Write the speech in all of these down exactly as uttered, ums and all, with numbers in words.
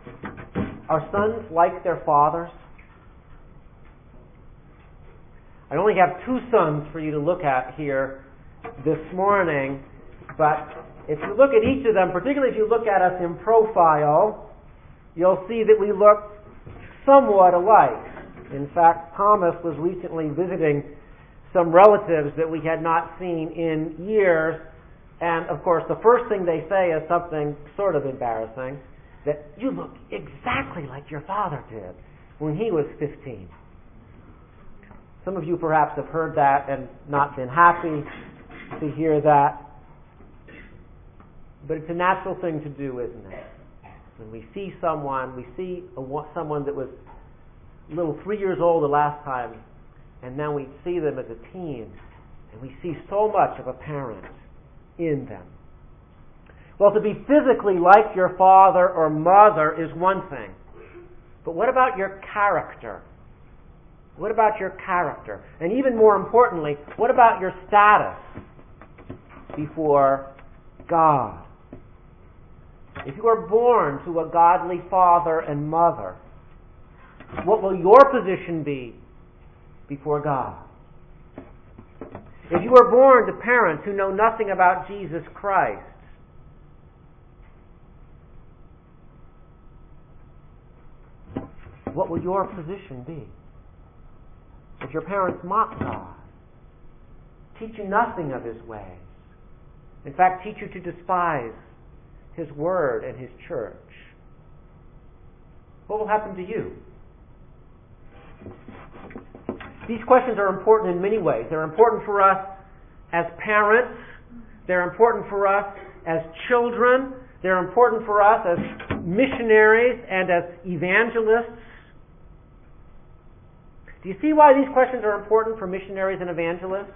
Are sons like their fathers? I only have two sons for you to look at here this morning, but if you look at each of them, particularly if you look at us in profile, you'll see that we look somewhat alike. In fact, Thomas was recently visiting some relatives that we had not seen in years, and of course the first thing they say is something sort of embarrassing, that you look exactly like your father did when he was fifteen. Some of you perhaps have heard that and not been happy to hear that. But it's a natural thing to do, isn't it? When we see someone, we see a, someone that was a little three years old the last time, and then we see them as a teen, and we see so much of a parent in them. Well, to be physically like your father or mother is one thing. But what about your character? What about your character? And even more importantly, what about your status before God? If you are born to a godly father and mother, what will your position be before God? If you are born to parents who know nothing about Jesus Christ, what will your position be? If your parents mock God, teach you nothing of His ways, in fact, teach you to despise His Word and His church, what will happen to you? These questions are important in many ways. They're important for us as parents. They're important for us as children. They're important for us as missionaries and as evangelists. Do you see why these questions are important for missionaries and evangelists?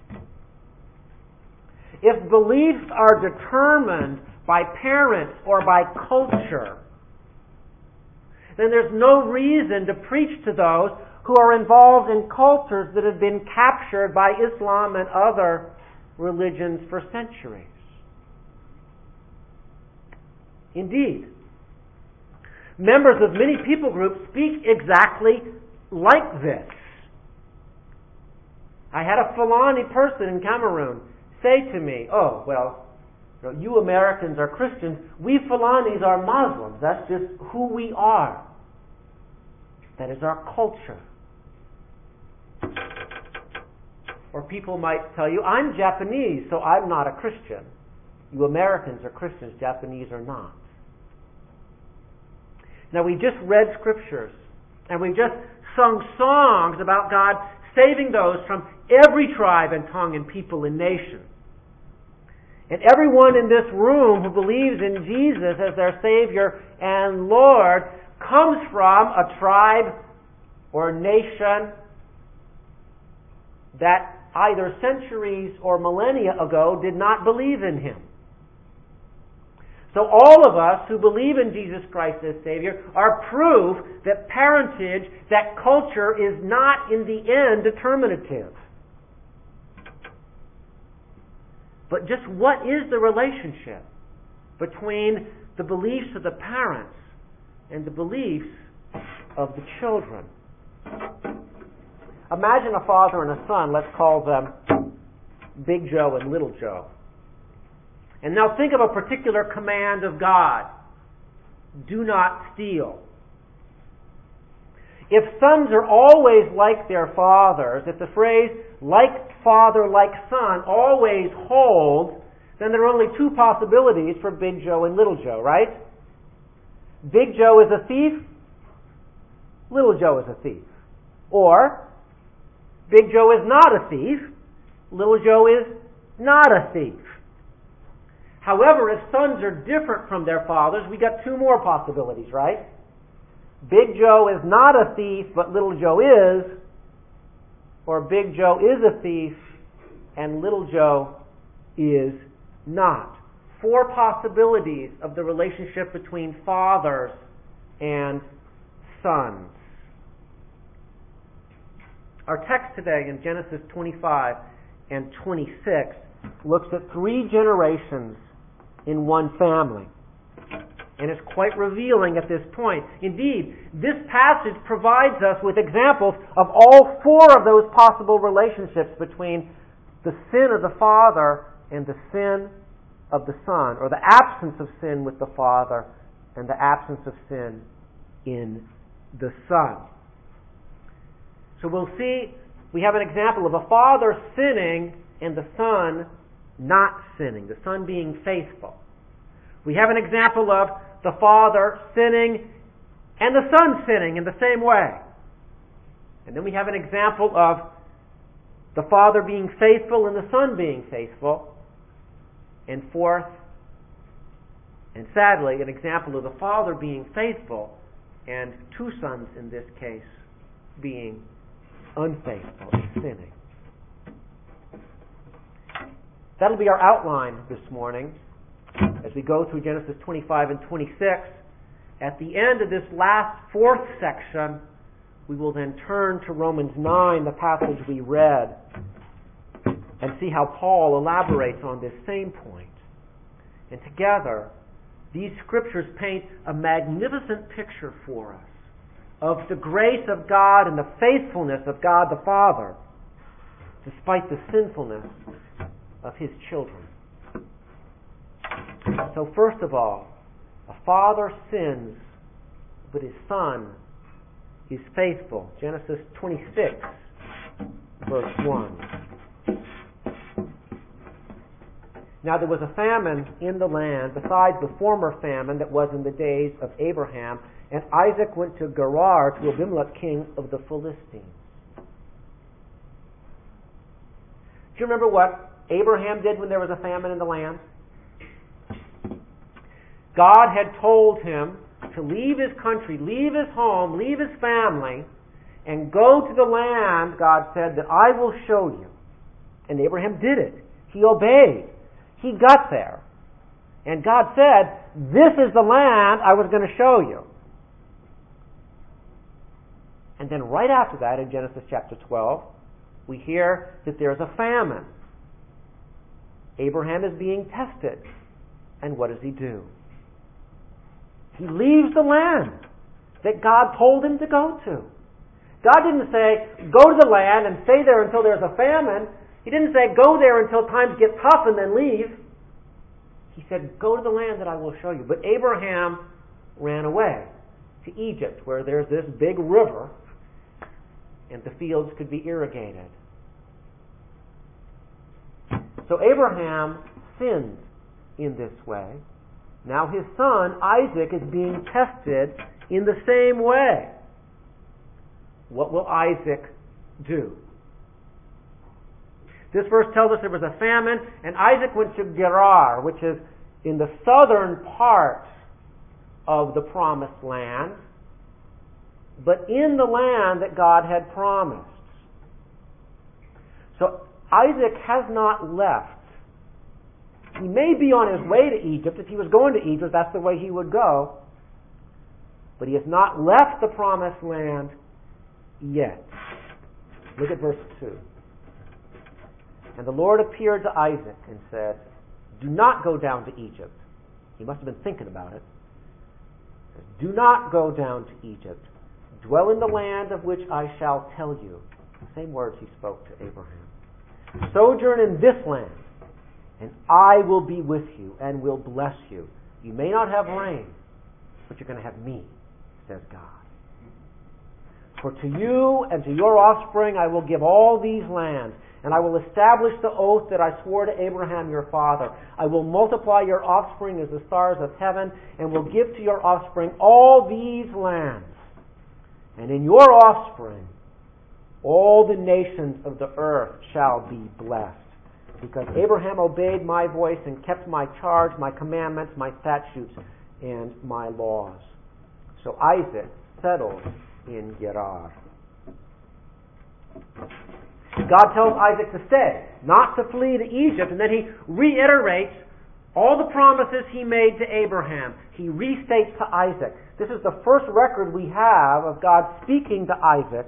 If beliefs are determined by parents or by culture, then there's no reason to preach to those who are involved in cultures that have been captured by Islam and other religions for centuries. Indeed, members of many people groups speak exactly like this. I had a Fulani person in Cameroon say to me, oh, well, you Americans are Christians, we Fulanis are Muslims. That's just who we are. That is our culture. Or people might tell you, I'm Japanese, so I'm not a Christian. You Americans are Christians, Japanese are not. Now, we just read scriptures, and we just sung songs about God saving those from every tribe and tongue and people and nation. And everyone in this room who believes in Jesus as their Savior and Lord comes from a tribe or nation that either centuries or millennia ago did not believe in Him. So all of us who believe in Jesus Christ as Savior are proof that parentage, that culture is not in the end determinative. But just what is the relationship between the beliefs of the parents and the beliefs of the children? Imagine a father and a son, let's call them Big Joe and Little Joe. And now think of a particular command of God. Do not steal. If sons are always like their fathers, if the phrase like father, like son always holds, then there are only two possibilities for Big Joe and Little Joe, right? Big Joe is a thief, Little Joe is a thief. Or, Big Joe is not a thief, Little Joe is not a thief. However, if sons are different from their fathers, we got two more possibilities, right? Big Joe is not a thief, but Little Joe is. Or Big Joe is a thief, and Little Joe is not. Four possibilities of the relationship between fathers and sons. Our text today in Genesis twenty-five and twenty-six looks at three generations in one family. and is quite revealing at this point. Indeed, this passage provides us with examples of all four of those possible relationships between the sin of the Father and the sin of the Son, or the absence of sin with the Father and the absence of sin in the Son. So we'll see, we have an example of a father sinning and the Son not sinning, the Son being faithful. We have an example of the Father sinning and the Son sinning in the same way. And then we have an example of the Father being faithful and the Son being faithful. And fourth, and sadly, an example of the Father being faithful and two sons in this case being unfaithful and sinning. That'll be our outline this morning as we go through Genesis twenty-five and twenty-six. At the end of this last fourth section, we will then turn to Romans nine, the passage we read, and see how Paul elaborates on this same point. And together, these scriptures paint a magnificent picture for us of the grace of God and the faithfulness of God the Father, despite the sinfulness of His children. So first of all, a father sins, but his son is faithful. Genesis twenty-six, verse one. Now there was a famine in the land besides the former famine that was in the days of Abraham, and Isaac went to Gerar to Abimelech, king of the Philistines. Do you remember what Abraham did when there was a famine in the land? God had told him to leave his country, leave his home, leave his family, and go to the land, God said, that I will show you. And Abraham did it. He obeyed. He got there. And God said, this is the land I was going to show you. And then right after that, in Genesis chapter twelve, we hear that there's a famine. Abraham is being tested. And what does he do? He leaves the land that God told him to go to. God didn't say, go to the land and stay there until there's a famine. He didn't say, go there until times get tough and then leave. He said, go to the land that I will show you. But Abraham ran away to Egypt, where there's this big river and the fields could be irrigated. So Abraham sinned in this way. Now his son, Isaac, is being tested in the same way. What will Isaac do? This verse tells us there was a famine, and Isaac went to Gerar, which is in the southern part of the promised land, but in the land that God had promised. So Isaac has not left. He may be on his way to Egypt. If he was going to Egypt, that's the way he would go. But he has not left the promised land yet. Look at verse two. And the Lord appeared to Isaac and said, do not go down to Egypt. He must have been thinking about it. Do not go down to Egypt. Dwell in the land of which I shall tell you. The same words he spoke to Abraham. Sojourn in this land, and I will be with you and will bless you. You may not have rain, but you're going to have me, says God. For to you and to your offspring I will give all these lands, and I will establish the oath that I swore to Abraham your father. I will multiply your offspring as the stars of heaven, and will give to your offspring all these lands. And in your offspring all the nations of the earth shall be blessed. Because Abraham obeyed my voice and kept my charge, my commandments, my statutes, and my laws. So Isaac settled in Gerar. God tells Isaac to stay, not to flee to Egypt, and then he reiterates all the promises he made to Abraham. He restates to Isaac. This is the first record we have of God speaking to Isaac,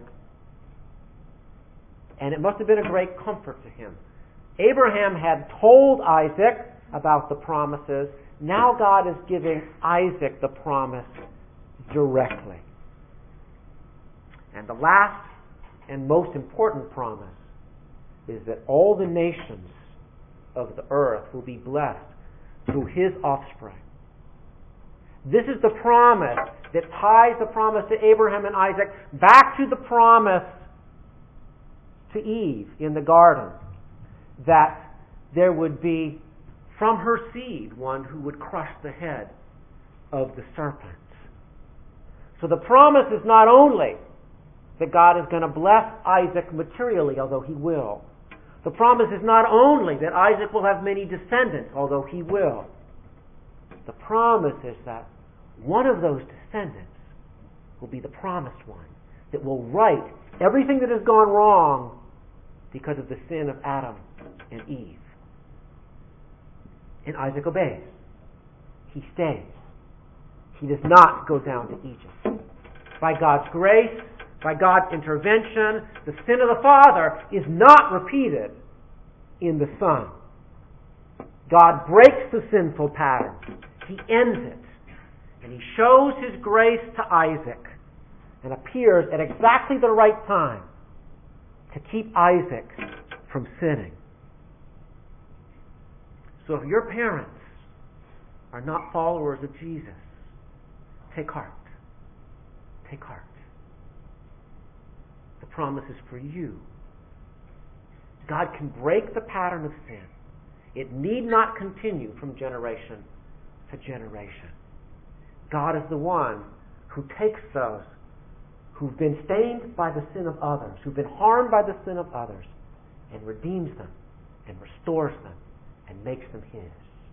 and it must have been a great comfort to him. Abraham had told Isaac about the promises. Now God is giving Isaac the promise directly. And the last and most important promise is that all the nations of the earth will be blessed through his offspring. This is the promise that ties the promise to Abraham and Isaac back to the promise to Eve in the garden, that there would be from her seed one who would crush the head of the serpent. So the promise is not only that God is going to bless Isaac materially, although he will. The promise is not only that Isaac will have many descendants, although he will. The promise is that one of those descendants will be the promised one that will right everything that has gone wrong because of the sin of Adam and Eve. And Isaac obeys. He stays. He does not go down to Egypt. By God's grace, by God's intervention, the sin of the father is not repeated in the son. God breaks the sinful pattern. He ends it. And he shows his grace to Isaac and appears at exactly the right time to keep Isaac from sinning. So if your parents are not followers of Jesus, take heart. Take heart. The promise is for you. God can break the pattern of sin. It need not continue from generation to generation. God is the one who takes those who've been stained by the sin of others, who've been harmed by the sin of others, and redeems them and restores them and makes them his.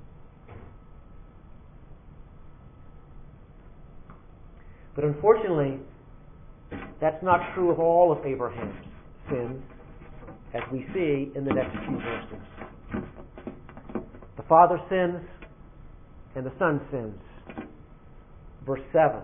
But unfortunately, that's not true of all of Abraham's sins, as we see in the next few verses. The father sins and the son sins. Verse seven.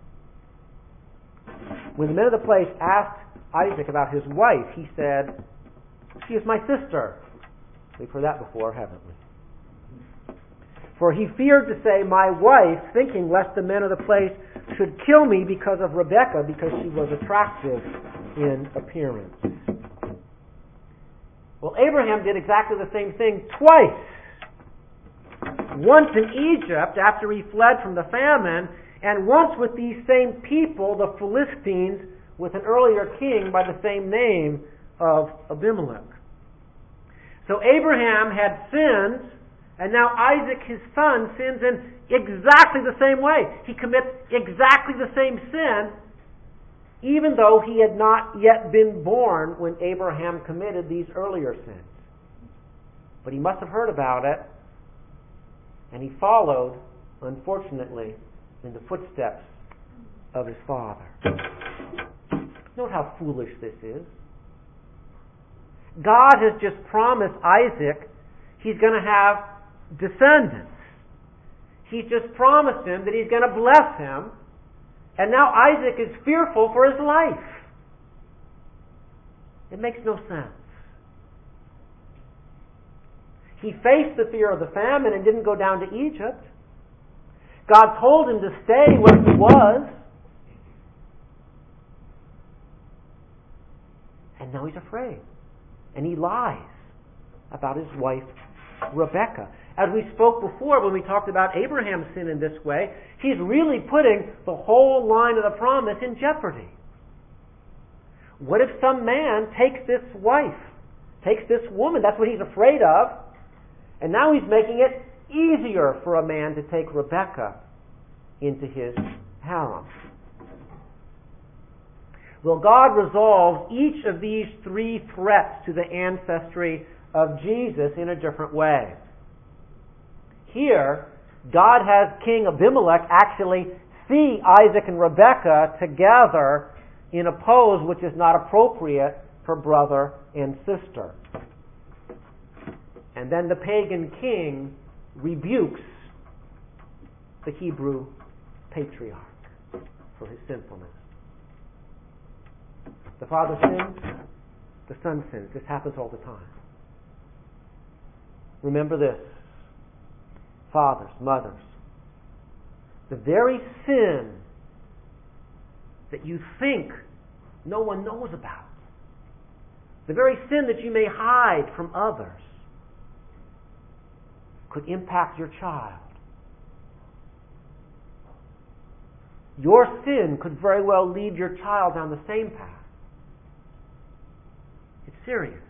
When the men of the place asked Isaac about his wife, he said, "She is my sister." We've heard that before, haven't we? For he feared to say, "My wife," thinking lest the men of the place should kill me because of Rebekah, because she was attractive in appearance. Well, Abraham did exactly the same thing twice. Once in Egypt after he fled from the famine, and once with these same people, the Philistines, with an earlier king by the same name of Abimelech. So Abraham had sinned, and now Isaac, his son, sins in exactly the same way. He commits exactly the same sin, even though he had not yet been born when Abraham committed these earlier sins. But he must have heard about it, and he followed, unfortunately, in the footsteps of his father. Note how foolish this is. God has just promised Isaac he's going to have descendants. He's just promised him that he's going to bless him, and now Isaac is fearful for his life. It makes no sense. He faced the fear of the famine and didn't go down to Egypt. God told him to stay where he was. And now he's afraid. And he lies about his wife, Rebekah. As we spoke before when we talked about Abraham's sin in this way, he's really putting the whole line of the promise in jeopardy. What if some man takes this wife, takes this woman? That's what he's afraid of. And now he's making it easier for a man to take Rebekah into his harem. Well, God resolves each of these three threats to the ancestry of Jesus in a different way. Here, God has King Abimelech actually see Isaac and Rebekah together in a pose which is not appropriate for brother and sister. And then the pagan king rebukes the Hebrew patriarch for his sinfulness. The father sins, the son sins. This happens all the time. Remember this. fathers, mothers. The very sin that you think no one knows about, the very sin that you may hide from others, could impact your child. Your sin could very well lead your child down the same path. It's serious.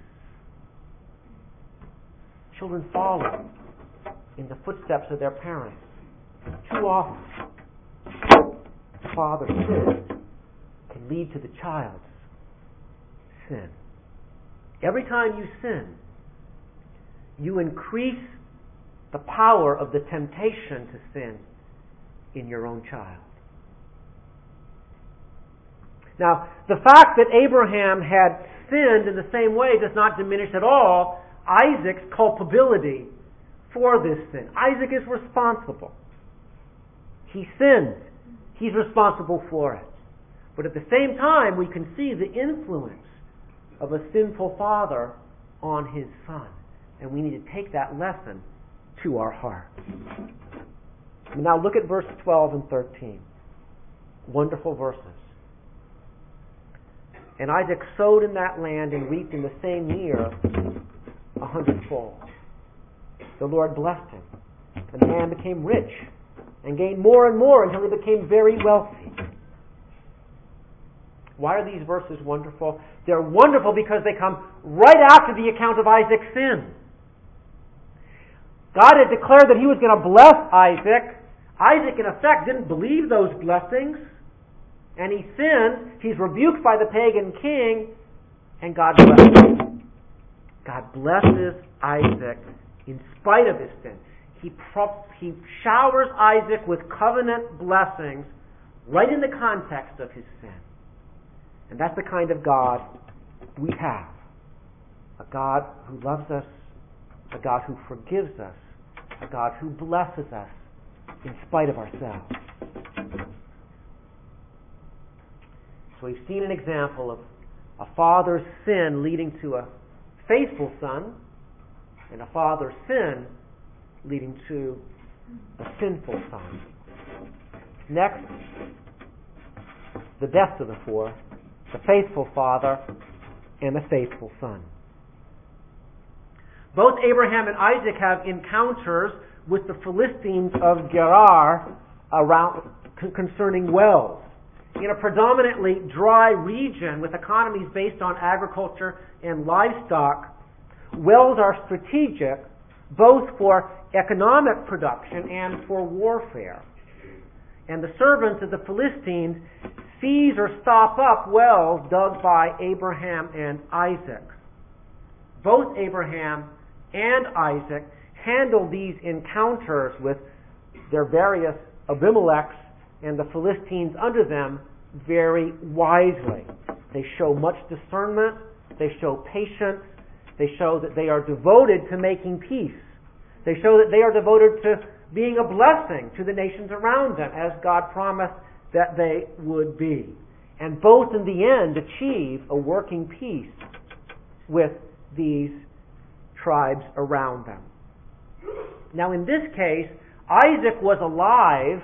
Children follow in the footsteps of their parents. Too often, the father's sin can lead to the child's sin. Every time you sin, you increase the power of the temptation to sin in your own child. Now, the fact that Abraham had sinned in the same way does not diminish at all Isaac's culpability for this sin. Isaac is responsible. He sinned. He's responsible for it. But at the same time, we can see the influence of a sinful father on his son. And we need to take that lesson to our hearts. Now look at verse twelve and thirteen. Wonderful verses. And Isaac sowed in that land and reaped in the same year a hundredfold. The Lord blessed him, and the man became rich and gained more and more until he became very wealthy. Why are these verses wonderful? They're wonderful because they come right after the account of Isaac's sin. God had declared that he was going to bless Isaac. Isaac, in effect, didn't believe those blessings. And he sinned. He's rebuked by the pagan king. And God blesses him. God blesses Isaac in spite of his sin. He, pro- he showers Isaac with covenant blessings right in the context of his sin. And that's the kind of God we have. A God who loves us, a God who forgives us, a God who blesses us in spite of ourselves. So we've seen an example of a father's sin leading to a faithful son, and a father's sin leading to a sinful son. Next, the best of the four, the faithful father and the faithful son. Both Abraham and Isaac have encounters with the Philistines of Gerar around, concerning wells. In a predominantly dry region with economies based on agriculture and livestock, wells are strategic both for economic production and for warfare. And the servants of the Philistines seize or stop up wells dug by Abraham and Isaac. Both Abraham and Isaac handle these encounters with their various Abimelechs and the Philistines under them very wisely. They show much discernment, they show patience, they show that they are devoted to making peace. They show that they are devoted to being a blessing to the nations around them, as God promised that they would be. And both in the end achieve a working peace with these tribes around them. Now in this case, Isaac was alive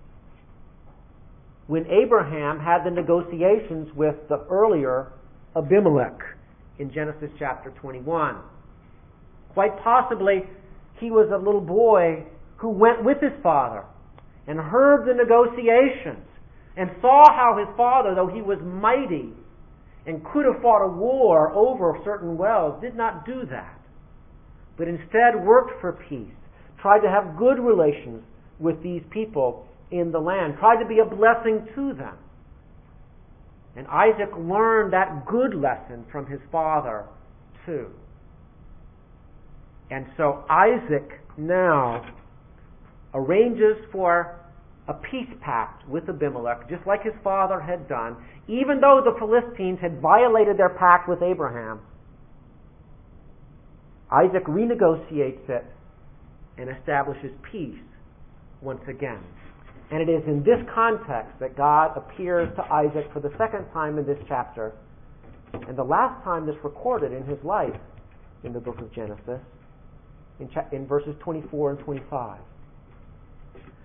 when Abraham had the negotiations with the earlier Abimelech in Genesis chapter twenty-one. Quite possibly, he was a little boy who went with his father and heard the negotiations and saw how his father, though he was mighty and could have fought a war over certain wells, did not do that, but instead worked for peace, tried to have good relations with these people in the land, tried to be a blessing to them. And Isaac learned that good lesson from his father too. And so Isaac now arranges for a peace pact with Abimelech, just like his father had done, even though the Philistines had violated their pact with Abraham. Isaac renegotiates it and establishes peace once again. And it is in this context that God appears to Isaac for the second time in this chapter, and the last time that's recorded in his life in the book of Genesis, in, cha- in verses twenty-four and twenty-five.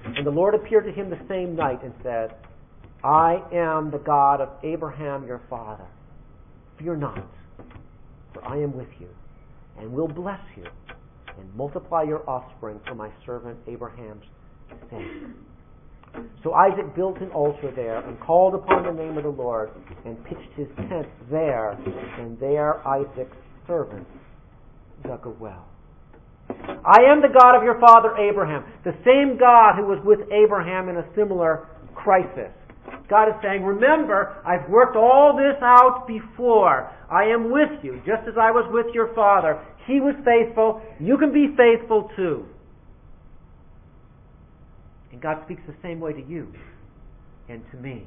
And the Lord appeared to him the same night and said, I am the God of Abraham your father. Fear not, for I am with you, and will bless you, and multiply your offspring for my servant Abraham's sake. So Isaac built an altar there, and called upon the name of the Lord, and pitched his tent there, and there Isaac's servant dug a well. I am the God of your father Abraham, the same God who was with Abraham in a similar crisis. God is saying, remember, I've worked all this out before. I am with you, just as I was with your father. He was faithful. You can be faithful too. And God speaks the same way to you and to me.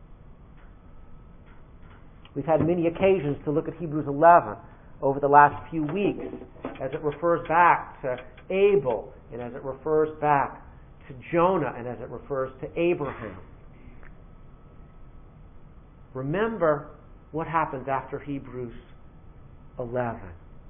We've had many occasions to look at Hebrews eleven over the last few weeks as it refers back to Abel and as it refers back to Jonah and as it refers to Abraham. Remember what happens after Hebrews eleven.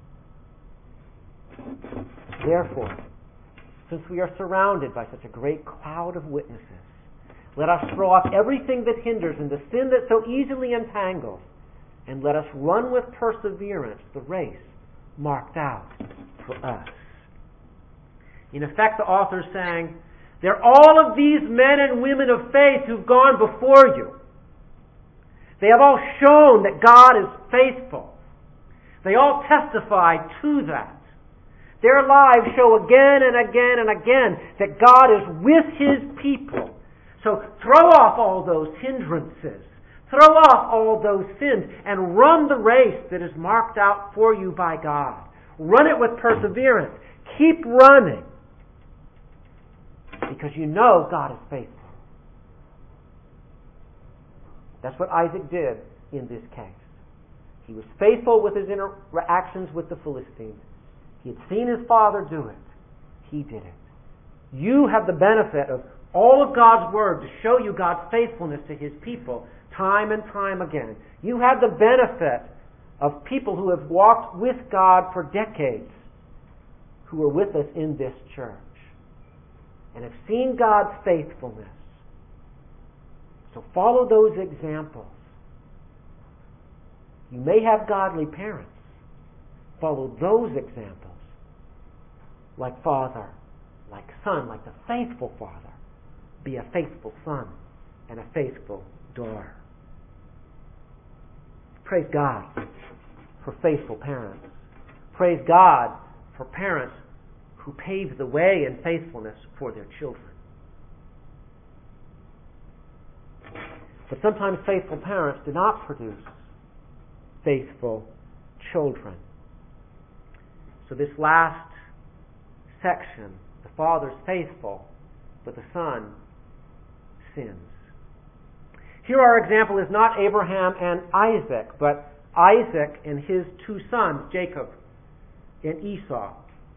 Therefore, since we are surrounded by such a great cloud of witnesses, let us throw off everything that hinders and the sin that so easily entangles, and let us run with perseverance the race marked out for us. In effect, the author's saying, there are all of these men and women of faith who've gone before you. They have all shown that God is faithful. They all testify to that. Their lives show again and again and again that God is with His people. So throw off all those hindrances. Throw off all those sins and run the race that is marked out for you by God. Run it with perseverance. Keep running. Because you know God is faithful. That's what Isaac did in this case. He was faithful with his interactions with the Philistines. He had seen his father do it. He did it. You have the benefit of all of God's Word to show you God's faithfulness to His people time and time again. You have the benefit of people who have walked with God for decades, who are with us in this church, and have seen God's faithfulness. So follow those examples. You may have godly parents. Follow those examples. Like father, like son, like the faithful father. Be a faithful son and a faithful daughter. Praise God for faithful parents. Praise God for parents who pave the way in faithfulness for their children. But sometimes faithful parents do not produce faithful children. So this last section, the father's faithful, but the son sins. Here our example is not Abraham and Isaac, but Isaac and his two sons, Jacob and Esau.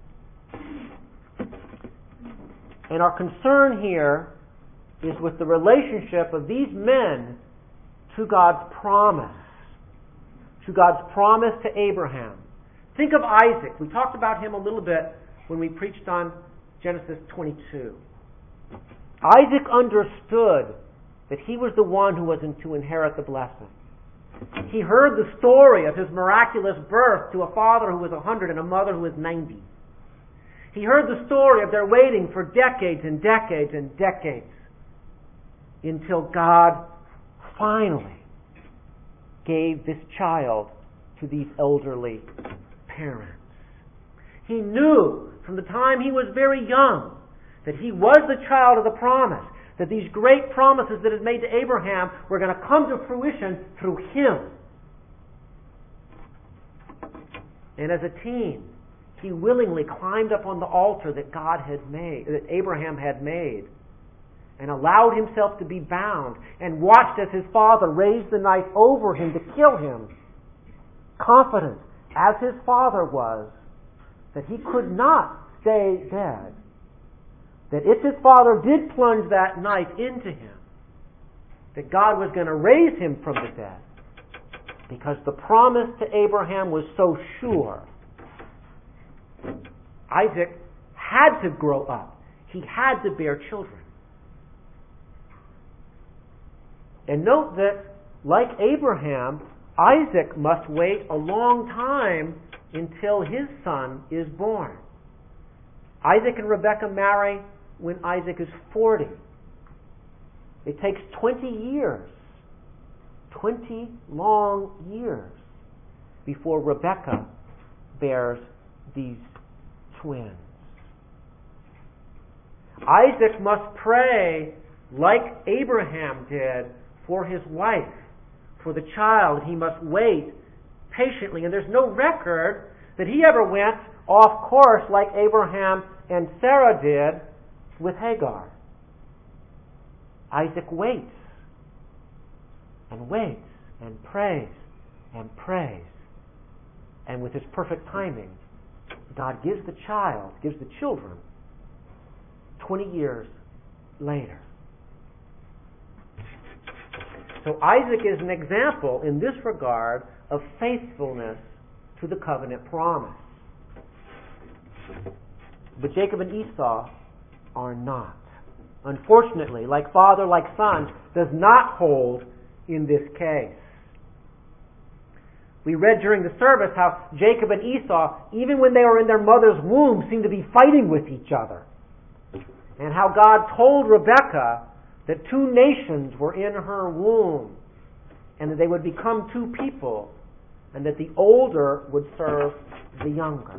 And our concern here is with the relationship of these men to God's promise. To God's promise to Abraham. Think of Isaac. We talked about him a little bit when we preached on Genesis twenty-two. Isaac understood that he was the one who was to inherit the blessing. He heard the story of his miraculous birth to a father who was one hundred and a mother who was ninety. He heard the story of their waiting for decades and decades and decades until God finally gave this child to these elderly parents. He knew from the time he was very young that he was the child of the promise, that these great promises that had made to Abraham were going to come to fruition through him. And as a teen, he willingly climbed up on the altar that God had made, that Abraham had made, and allowed himself to be bound, and watched as his father raised the knife over him to kill him, confident, as his father was, that he could not stay dead. That if his father did plunge that knife into him, that God was going to raise him from the dead, because the promise to Abraham was so sure. Isaac had to grow up. He had to bear children. And note that, like Abraham, Isaac must wait a long time until his son is born. Isaac and Rebekah marry when Isaac is forty. It takes twenty years, twenty long years, before Rebekah bears these twins. Isaac must pray like Abraham did for his wife, for the child. He must wait patiently, and there's no record that he ever went off course like Abraham and Sarah did with Hagar. Isaac waits and waits and prays and prays, and with his perfect timing, God gives the child, gives the children, twenty years later. So Isaac is an example in this regard of faithfulness to the covenant promise. But Jacob and Esau are not. Unfortunately, like father, like son, does not hold in this case. We read during the service how Jacob and Esau, even when they were in their mother's womb, seemed to be fighting with each other. And how God told Rebekah that two nations were in her womb, and that they would become two people, and that the older would serve the younger.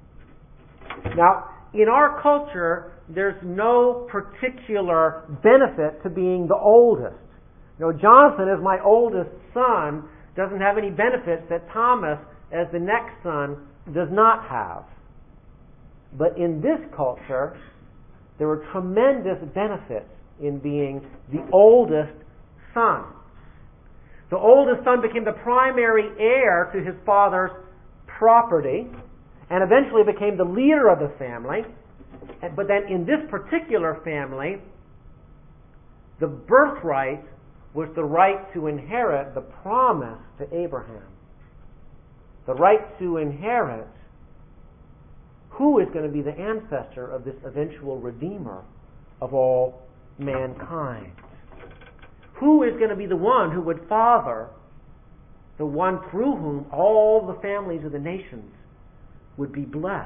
Now, in our culture, there's no particular benefit to being the oldest. You know, Jonathan, as my oldest son, doesn't have any benefits that Thomas, as the next son, does not have. But in this culture, there were tremendous benefits in being the oldest son. The oldest son became the primary heir to his father's property, and eventually became the leader of the family. But then in this particular family, the birthright was the right to inherit the promise to Abraham. The right to inherit who is going to be the ancestor of this eventual Redeemer of all mankind. Who is going to be the one who would father the one through whom all the families of the nations would be blessed.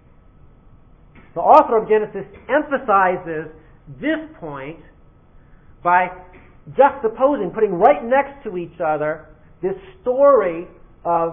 The author of Genesis emphasizes this point by juxtaposing, putting right next to each other, this story of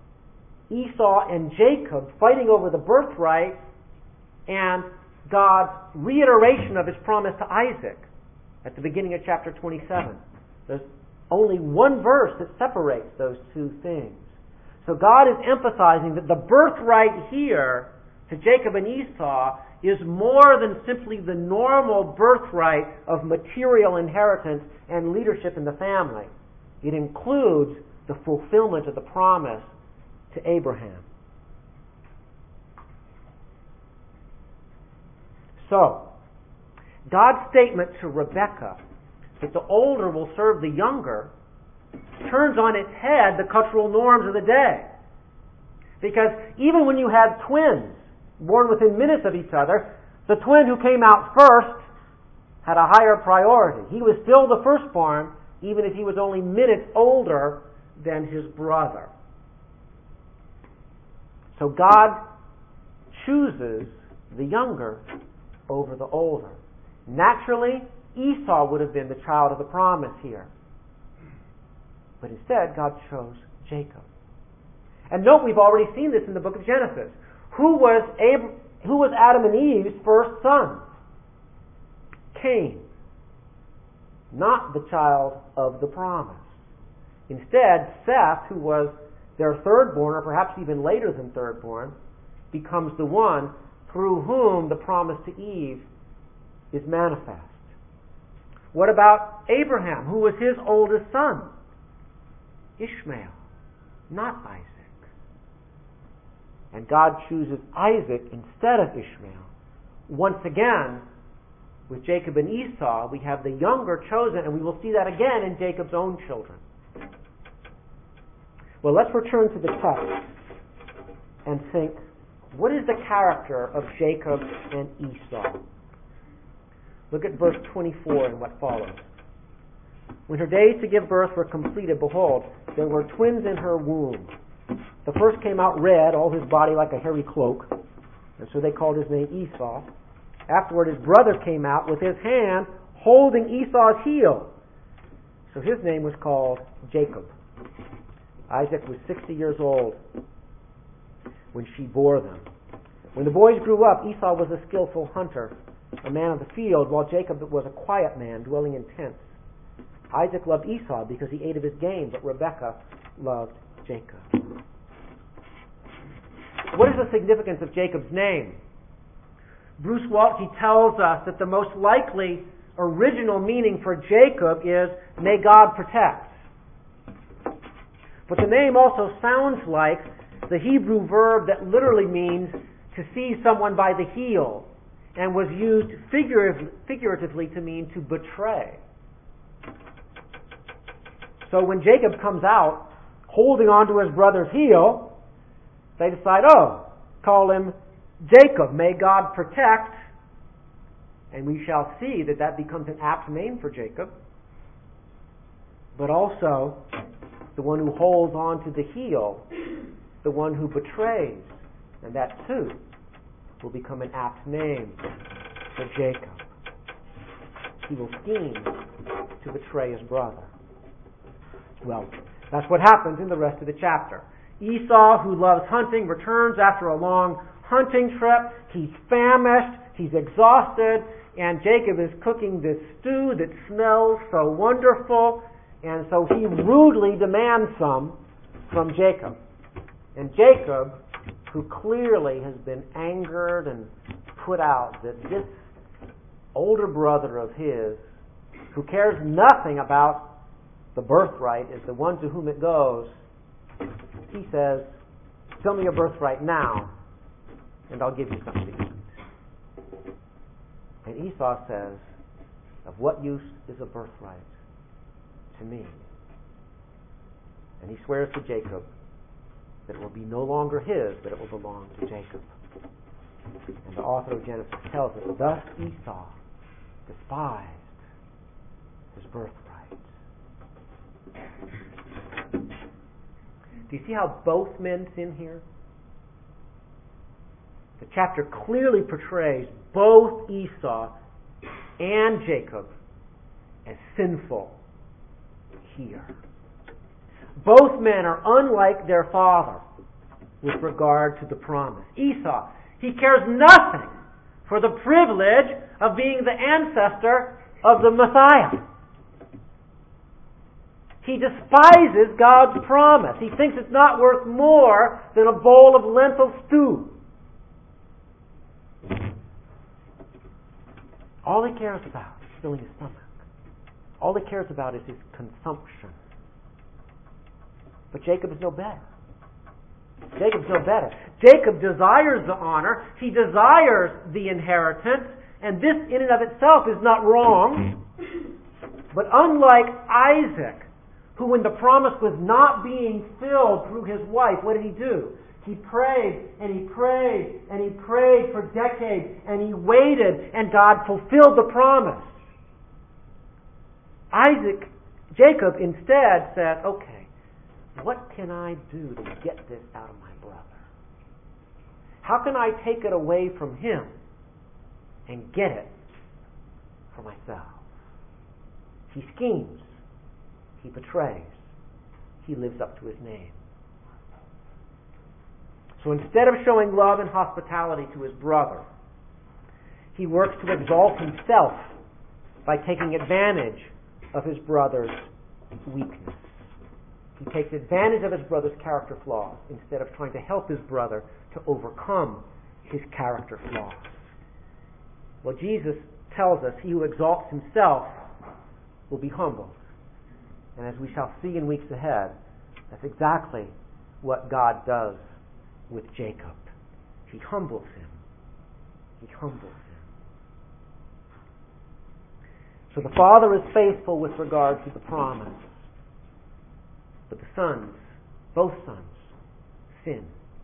Esau and Jacob fighting over the birthright and God's reiteration of his promise to Isaac at the beginning of chapter twenty-seven. There's only one verse that separates those two things. So God is emphasizing that the birthright here to Jacob and Esau is more than simply the normal birthright of material inheritance and leadership in the family. It includes the fulfillment of the promise to Abraham. So, God's statement to Rebekah that the older will serve the younger turns on its head the cultural norms of the day. Because even when you had twins born within minutes of each other, the twin who came out first had a higher priority. He was still the firstborn, even if he was only minutes older than his brother. So God chooses the younger over the older. Naturally, Esau would have been the child of the promise here. But instead, God chose Jacob. And note, we've already seen this in the book of Genesis. Who was Ab- who was Adam and Eve's first son? Cain. Not the child of the promise. Instead, Seth, who was their thirdborn, or perhaps even later than thirdborn, becomes the one through whom the promise to Eve is manifest. What about Abraham, who was his oldest son? Ishmael, not Isaac. And God chooses Isaac instead of Ishmael. Once again, with Jacob and Esau, we have the younger chosen, and we will see that again in Jacob's own children. Well, let's return to the text and think, what is the character of Jacob and Esau? Look at verse twenty-four and what follows. When her days to give birth were completed, behold, there were twins in her womb. The first came out red, all his body like a hairy cloak, and so they called his name Esau. Afterward, his brother came out with his hand holding Esau's heel. So his name was called Jacob. Isaac was sixty years old when she bore them. When the boys grew up, Esau was a skillful hunter, a man of the field, while Jacob was a quiet man, dwelling in tents. Isaac loved Esau because he ate of his game, but Rebekah loved Jacob. What is the significance of Jacob's name? Bruce Waltke tells us that the most likely original meaning for Jacob is, may God protect. But the name also sounds like the Hebrew verb that literally means to seize someone by the heel, and was used figuratively to mean to betray. So when Jacob comes out holding on to his brother's heel, they decide, oh, call him Jacob, may God protect. And we shall see that that becomes an apt name for Jacob. But also, the one who holds on to the heel, the one who betrays. And that too will become an apt name for Jacob. He will scheme to betray his brother. Well, that's what happens in the rest of the chapter. Esau, who loves hunting, returns after a long hunting trip. He's famished, he's exhausted, and Jacob is cooking this stew that smells so wonderful, and so he rudely demands some from Jacob. And Jacob, who clearly has been angered and put out that this older brother of his, who cares nothing about the birthright, is the one to whom it goes, he says, tell me your birthright now, and I'll give you something to eat. And Esau says, of what use is a birthright to me? And he swears to Jacob that it will be no longer his, but it will belong to Jacob. And the author of Genesis tells us, thus Esau despised his birthright. Do you see how both men sin here? The chapter clearly portrays both Esau and Jacob as sinful here. Both men are unlike their father with regard to the promise. Esau, he cares nothing for the privilege of being the ancestor of the Messiah. He despises God's promise. He thinks it's not worth more than a bowl of lentil stew. All he cares about is filling his stomach. All he cares about is his consumption. But Jacob is no better. Jacob's no better. Jacob desires the honor. He desires the inheritance. And this in and of itself is not wrong. But unlike Isaac, who when the promise was not being filled through his wife, what did he do? He prayed and he prayed and he prayed for decades and he waited and God fulfilled the promise. Isaac, Jacob instead said, okay, what can I do to get this out of my brother? How can I take it away from him and get it for myself? He schemes. He betrays. He lives up to his name. So instead of showing love and hospitality to his brother, he works to exalt himself by taking advantage of his brother's weakness. He takes advantage of his brother's character flaws instead of trying to help his brother to overcome his character flaws. Well, Jesus tells us he who exalts himself will be humbled. And as we shall see in weeks ahead, that's exactly what God does with Jacob. He humbles him. He humbles him. So the father is faithful with regard to the promise. But the sons, both sons, sin.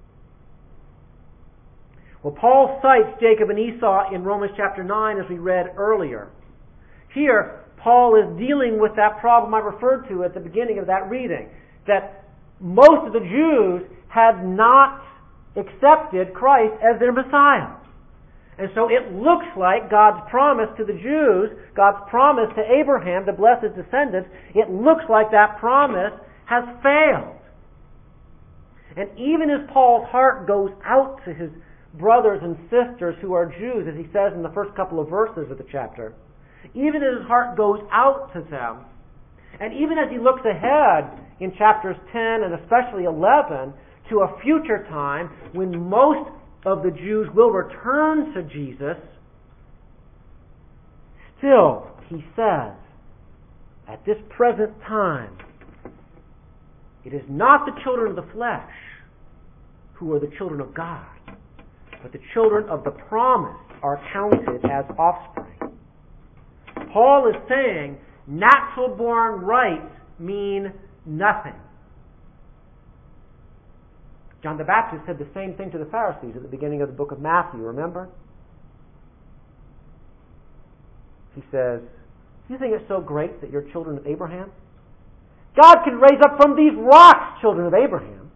Well, Paul cites Jacob and Esau in Romans chapter nine as we read earlier. Here, Paul is dealing with that problem I referred to at the beginning of that reading, that most of the Jews had not accepted Christ as their Messiah. And so it looks like God's promise to the Jews, God's promise to Abraham to bless his descendants, it looks like that promise has failed. And even as Paul's heart goes out to his brothers and sisters who are Jews, as he says in the first couple of verses of the chapter, even as his heart goes out to them, and even as he looks ahead in chapters ten and especially eleven to a future time when most of the Jews will return to Jesus, still, he says, at this present time, it is not the children of the flesh who are the children of God, but the children of the promise are counted as offspring. Paul is saying natural-born rights mean nothing. John the Baptist said the same thing to the Pharisees at the beginning of the book of Matthew, remember? He says, do you think it's so great that you're children of Abraham? God can raise up from these rocks children of Abraham.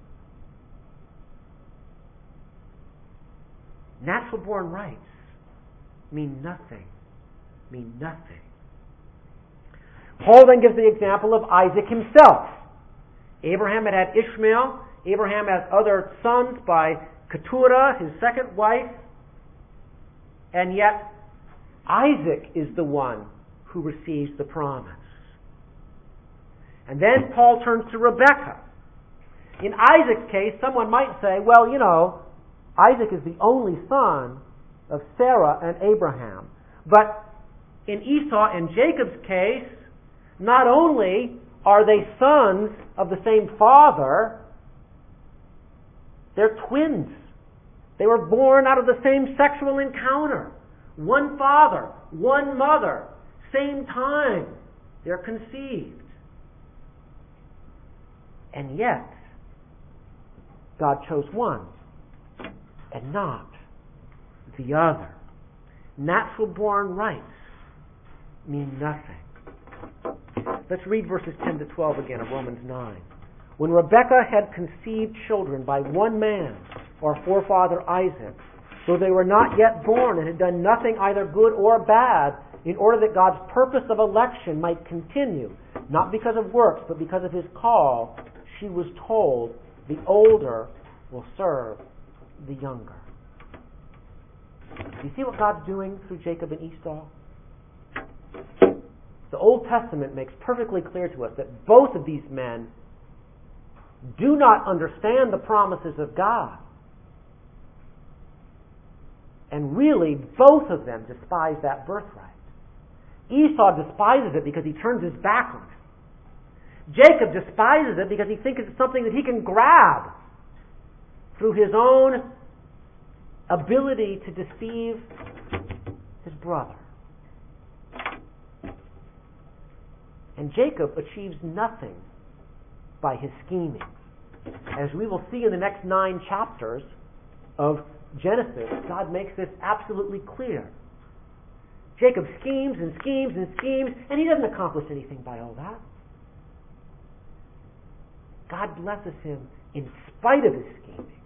Natural-born rights mean nothing. Mean nothing. Paul then gives the example of Isaac himself. Abraham had had Ishmael. Abraham has other sons by Keturah, his second wife. And yet, Isaac is the one who receives the promise. And then Paul turns to Rebekah. In Isaac's case, someone might say, well, you know, Isaac is the only son of Sarah and Abraham. But in Esau and Jacob's case, not only are they sons of the same father, they're twins. They were born out of the same sexual encounter. One father, one mother, same time they're conceived. And yet, God chose one and not the other. Natural-born rights mean nothing. Let's read verses ten to twelve again of Romans nine. When Rebekah had conceived children by one man, our forefather Isaac, though they were not yet born and had done nothing either good or bad, in order that God's purpose of election might continue, not because of works, but because of his call, she was told, the older will serve the younger. Do you see what God's doing through Jacob and Esau? The Old Testament makes perfectly clear to us that both of these men do not understand the promises of God. And really, both of them despise that birthright. Esau despises it because he turns his back on it. Jacob despises it because he thinks it's something that he can grab through his own ability to deceive his brother. And Jacob achieves nothing by his scheming. As we will see in the next nine chapters of Genesis, God makes this absolutely clear. Jacob schemes and schemes and schemes, and he doesn't accomplish anything by all that. God blesses him in spite of his scheming.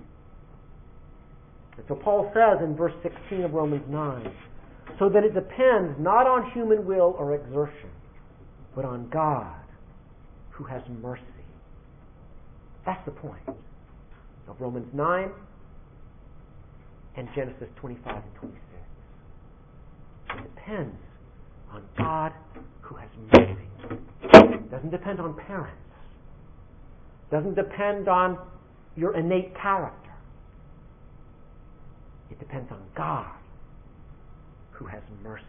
And so Paul says in verse sixteen of Romans nine, so that it depends not on human will or exertion, but on God, who has mercy. That's the point of Romans nine and Genesis twenty-five and twenty-six. It depends on God, who has mercy. It doesn't depend on parents. It doesn't depend on your innate character. It depends on God, who has mercy.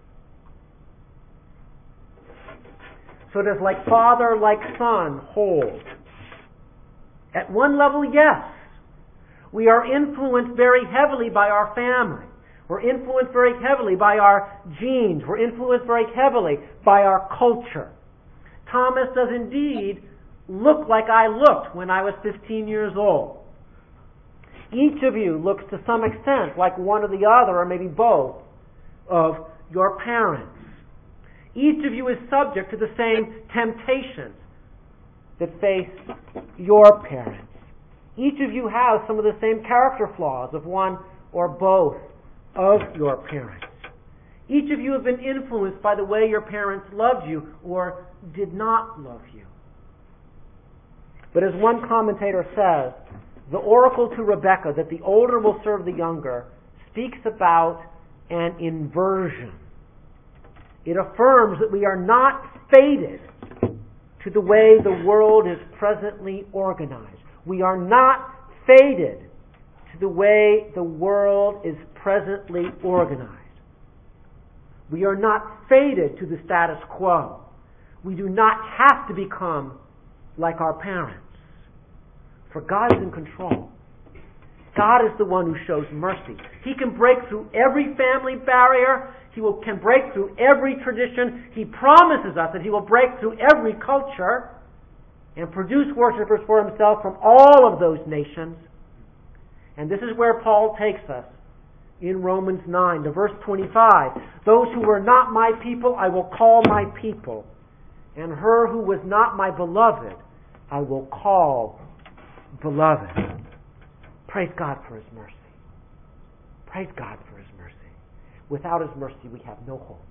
So does like father, like son hold? At one level, yes. We are influenced very heavily by our family. We're influenced very heavily by our genes. We're influenced very heavily by our culture. Thomas does indeed look like I looked when I was fifteen years old. Each of you looks to some extent like one or the other, or maybe both, of your parents. Each of you is subject to the same temptations that face your parents. Each of you has some of the same character flaws of one or both of your parents. Each of you have been influenced by the way your parents loved you or did not love you. But as one commentator says, the oracle to Rebekah that the older will serve the younger speaks about an inversion. It affirms that we are not fated to the way the world is presently organized. We are not fated to the way the world is presently organized. We are not fated to the status quo. We do not have to become like our parents. For God is in control. God is the one who shows mercy. He can break through every family barrier. He will, can break through every tradition. He promises us that He will break through every culture and produce worshipers for Himself from all of those nations. And this is where Paul takes us in Romans nine to verse twenty-five. Those who were not my people I will call my people, and her who was not my beloved I will call beloved. Praise God for His mercy. Praise God for His mercy. Without His mercy we have no hope.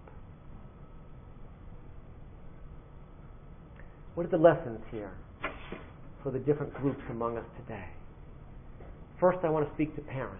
What are the lessons here for the different groups among us today? First, I want to speak to parents.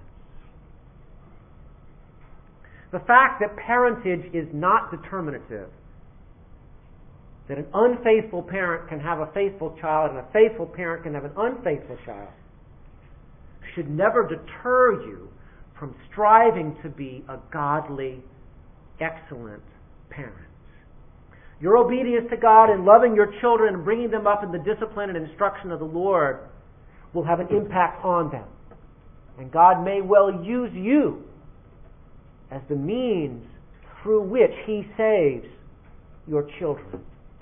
The fact that parentage is not determinative, that an unfaithful parent can have a faithful child and a faithful parent can have an unfaithful child, should never deter you from striving to be a godly, excellent parent. Your obedience to God and loving your children and bringing them up in the discipline and instruction of the Lord will have an impact on them. And God may well use you as the means through which He saves your children.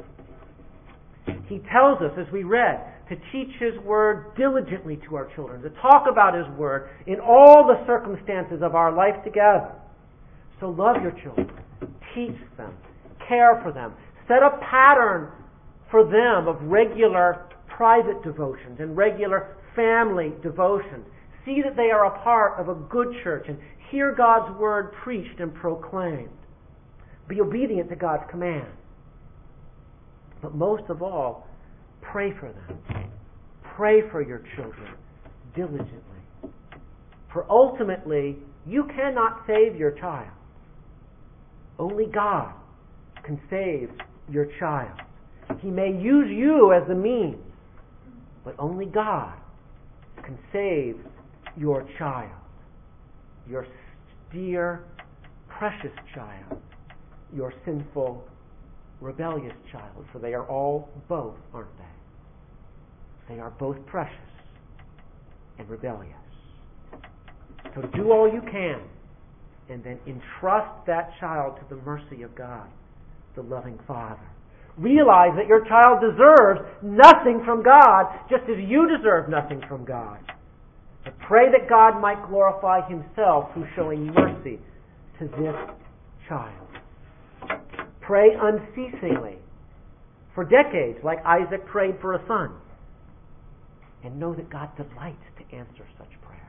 He tells us, as we read, to teach His Word diligently to our children, to talk about His Word in all the circumstances of our life together. So love your children, teach them, care for them, set a pattern for them of regular private devotions and regular family devotions. See that they are a part of a good church and hear God's Word preached and proclaimed. Be obedient to God's command. But most of all, pray for them. Pray for your children diligently. For ultimately, you cannot save your child. Only God can save your child. He may use you as the means, but only God can save your child. Your dear, precious child. Your sinful, rebellious child. For they are all both, aren't they? They are both precious and rebellious. So do all you can, and then entrust that child to the mercy of God, the loving Father. Realize that your child deserves nothing from God, just as you deserve nothing from God. But pray that God might glorify Himself through showing mercy to this child. Pray unceasingly, for decades, like Isaac prayed for a son. And know that God delights to answer such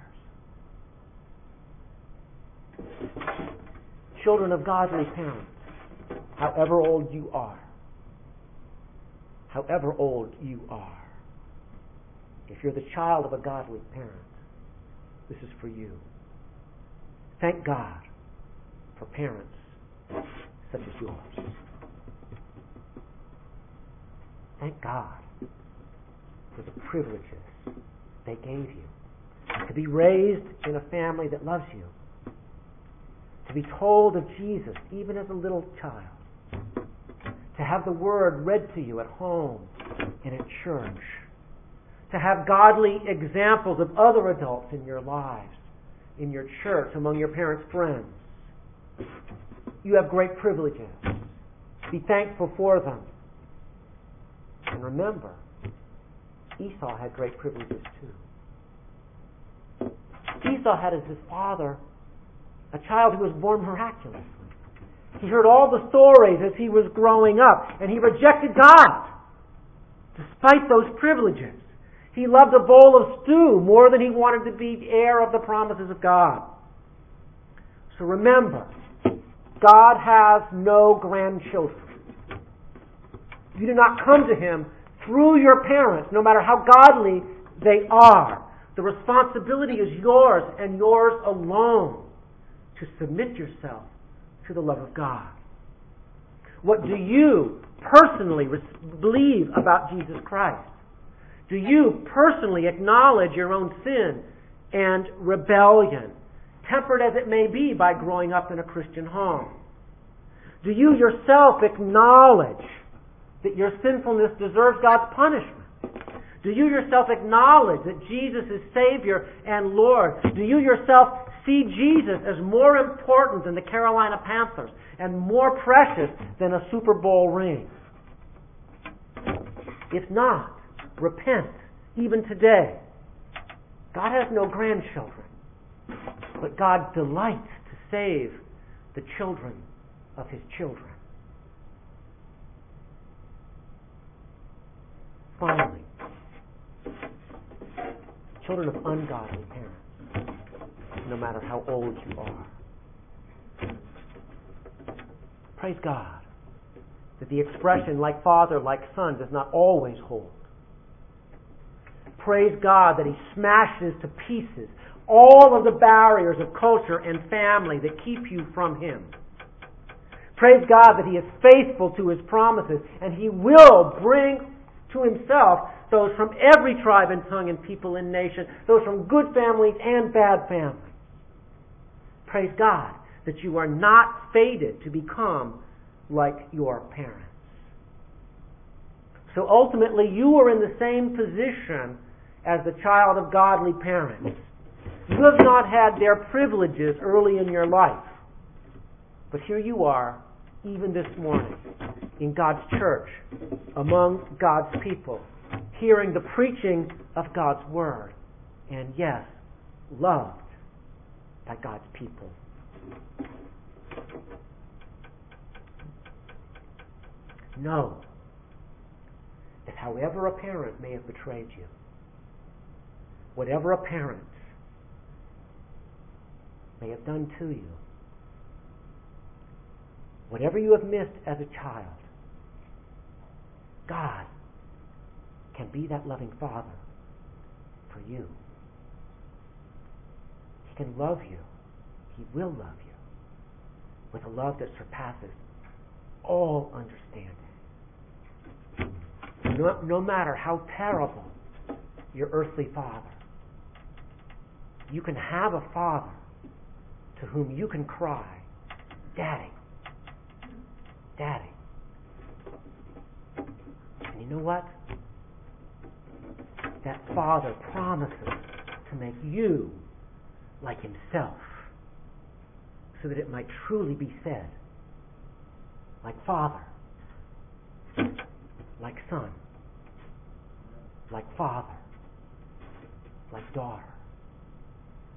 prayers. Children of godly parents, however old you are, however old you are, if you're the child of a godly parent, this is for you. Thank God for parents such as yours. Thank God for the privileges they gave you. To be raised in a family that loves you. To be told of Jesus even as a little child. To have the Word read to you at home and at church. To have godly examples of other adults in your lives, in your church, among your parents' friends. You have great privileges. Be thankful for them. And remember, Esau had great privileges too. Esau had as his father a child who was born miraculously. He heard all the stories as he was growing up, and he rejected God despite those privileges. He loved a bowl of stew more than he wanted to be heir of the promises of God. So remember, God has no grandchildren. You do not come to Him through your parents, no matter how godly they are. The responsibility is yours and yours alone to submit yourself to the love of God. What do you personally believe about Jesus Christ? Do you personally acknowledge your own sin and rebellion, tempered as it may be by growing up in a Christian home? Do you yourself acknowledge that your sinfulness deserves God's punishment? Do you yourself acknowledge that Jesus is Savior and Lord? Do you yourself see Jesus as more important than the Carolina Panthers and more precious than a Super Bowl ring? If not, repent, even today. God has no grandchildren, but God delights to save the children of His children. Finally, children of ungodly parents, no matter how old you are. Praise God that the expression like father, like son does not always hold. Praise God that He smashes to pieces all of the barriers of culture and family that keep you from Him. Praise God that He is faithful to His promises, and He will bring to Himself those from every tribe and tongue and people and nation, those from good families and bad families. Praise God that you are not fated to become like your parents. So ultimately, you are in the same position as the child of godly parents. You have not had their privileges early in your life. But here you are, even this morning, in God's church, among God's people, hearing the preaching of God's Word, and yes, loved by God's people. Know that however a parent may have betrayed you, whatever a parent may have done to you, whatever you have missed as a child, God can be that loving Father for you. He can love you. He will love you with a love that surpasses all understanding. No, no matter how terrible your earthly father, you can have a father to whom you can cry, Daddy, Daddy. And you know what? That Father promises to make you like Himself, so that it might truly be said, like Father, like Son, like Father, like daughter.